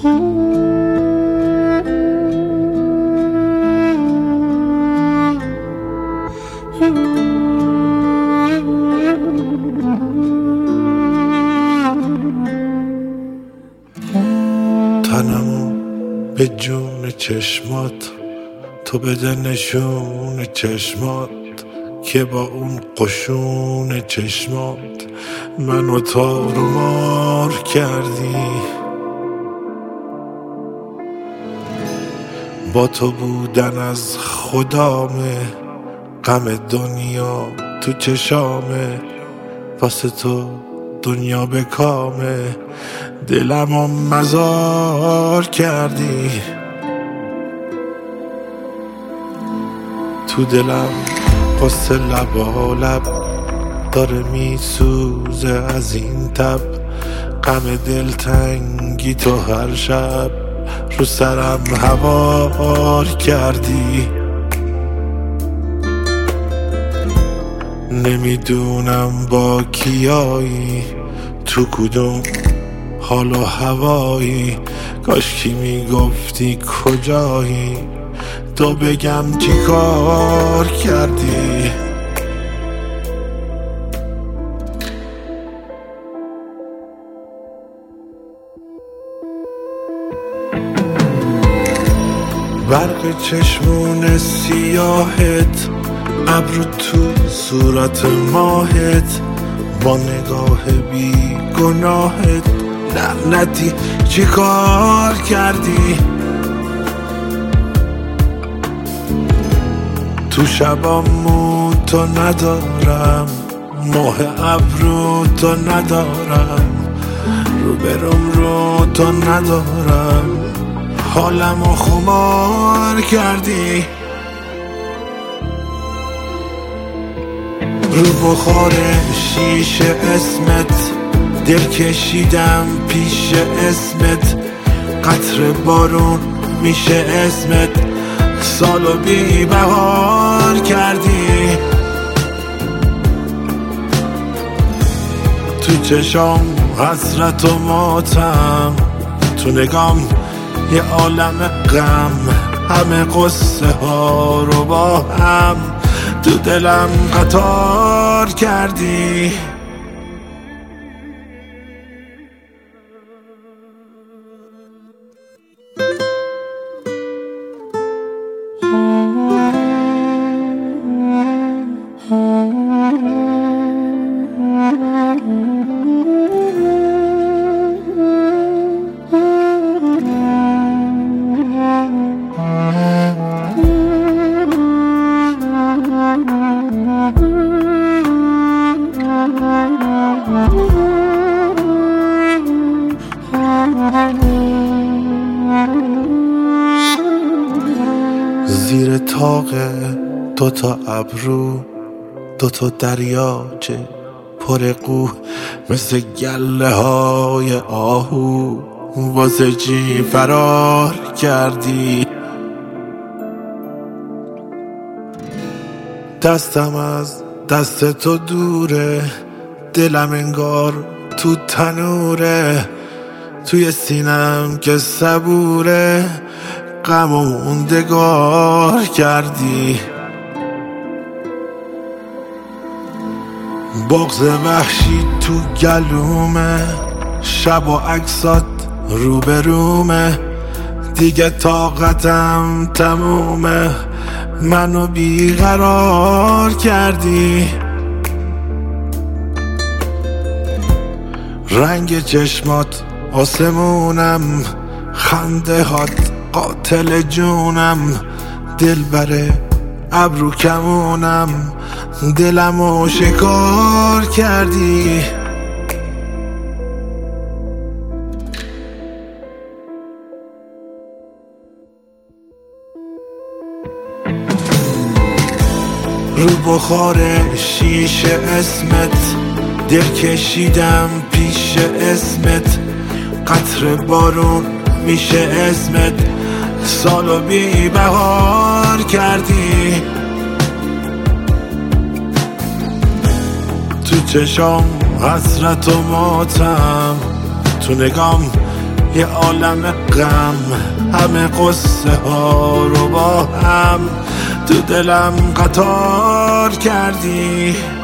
تنمو به جون چشمات تو بده نشون چشمات که با اون قشون چشمات منو تار و مار کردی. با تو بودن از خدامه، غم دنیا تو چشامه، واسه تو دنیا به کامه، دلمو مزار کردی. تو دلم قصه لبالب داره میسوزه از این تب، غم دلتنگی تو هر شب رو سرم هوار کردی. نمیدونم با کیایی، تو کدوم حال و هوایی، کاشکی میگفتی کجایی تو بگم چی کار کردی. برق چشمون سیاهت، ابرو تو صورت ماهت، با نگاه بی گناهت لعنتی چی کار کردی. تو شبامو تو ندارم، ماه ابرو تو ندارم، رو برم رو تو ندارم، حالمو خمار کردی. رو بخار شیشه اسمت دل کشیدم پیش اسمت، قطر بارون میشه اسمت، سالو بی بهار کردی. تو چشام حسرت و ماتم، تو نگام یه عالم غم، همه قصه ها رو با هم تو دلم قطار کردی. زیر طاق دوتا ابرو دوتا دریاچه پر قو، مثل گله های آهو واسه چی فرار کردی. دستم از دست تو دوره، دلم انگار تو تنوره، توی سینم که صبوره، غم و موندگار کردی. بغض وحشی تو گلومه، شب و عکسات روبرومه، دیگه طاقتم تمومه، منو بیقرار کردی. رنگ چشمات آسمونم، خنده هات قاتل جونم، دل بره ابرو کمونم، دلمو شکار کردی. رو بخار شیشه اسمت دل کشیدم پیش اسمت، قطر بارون میشه اسمت، سالو بی بهار کردی. تو چشام حسرت و ماتم، تو نگام یه عالم غم، همه قصه ها رو با هم تو دلم قطار کردی.